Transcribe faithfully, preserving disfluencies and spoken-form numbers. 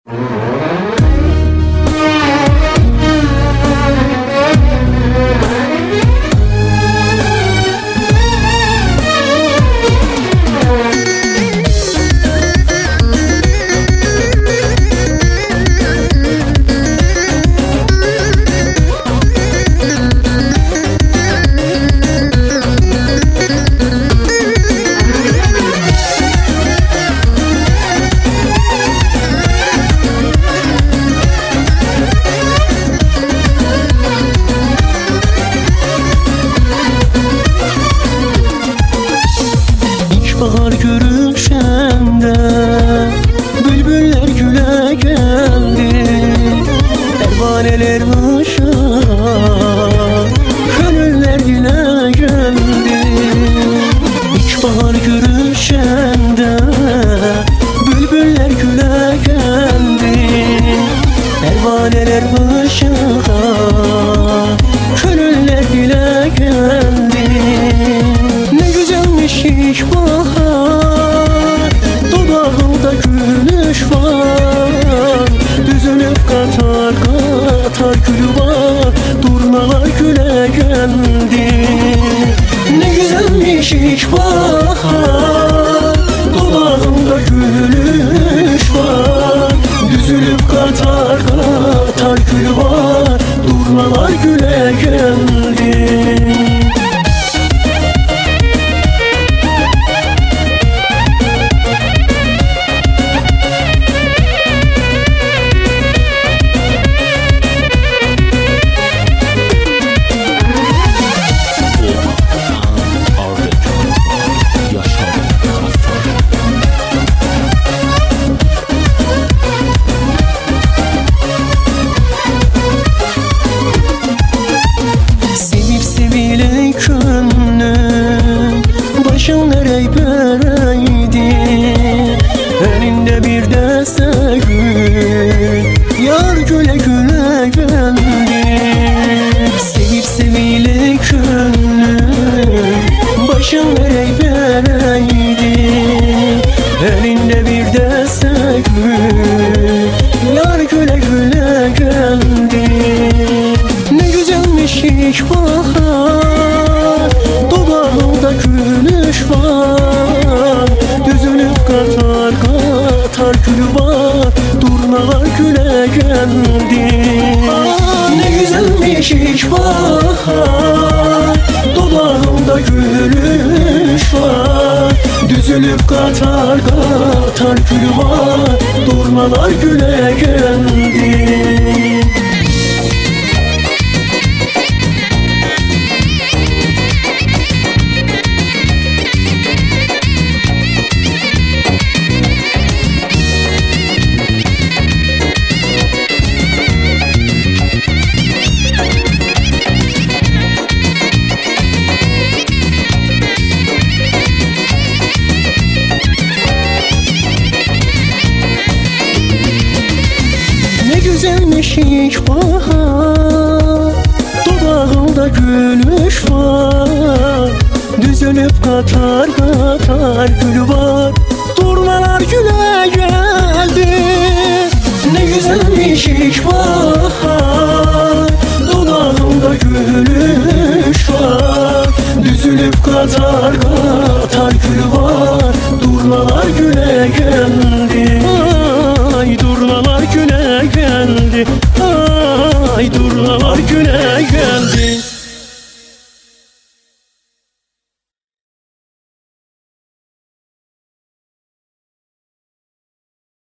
Bahar görüşende bülbüller güle geldi, pervaneler ışığa, gönüller dile geldi. İlk bahar görüşende bülbüller güle geldi, pervaneler ışığa, gönüller dile geldi. Ne güzelmiş ilk bahar, dudağında gülüş var, düzülüp katar katar gülü var, durnalar güle geldi. Ne güzelmiş ilk bahar, dudağında gülüş var, düzülüp katar katar gülü var, durnalar güle geldi. Başın nereye bereydi, elinde bir deste gül, yar güle güle geldi. Sevip sevile gönlüm, başın nereye bereydi, elinde bir deste gül, yar güle güle geldi. Ne güzelmiş ilk bahar, dudağında gülüş var, düzülüp katar katar gülü var, durnalar güle geldi. Aa, ne güzelmiş ilk bahar, dudağında gülüş var, düzülüp katar katar gülü var, durnalar güle geldi. Güzelmiş ilk bahar, dudağında gülüş var, düzülüp katar katar gülü var, durnalar güle geldi. Ne güzelmiş ilk bahar, dudağında gülüş var, düzülüp katar katar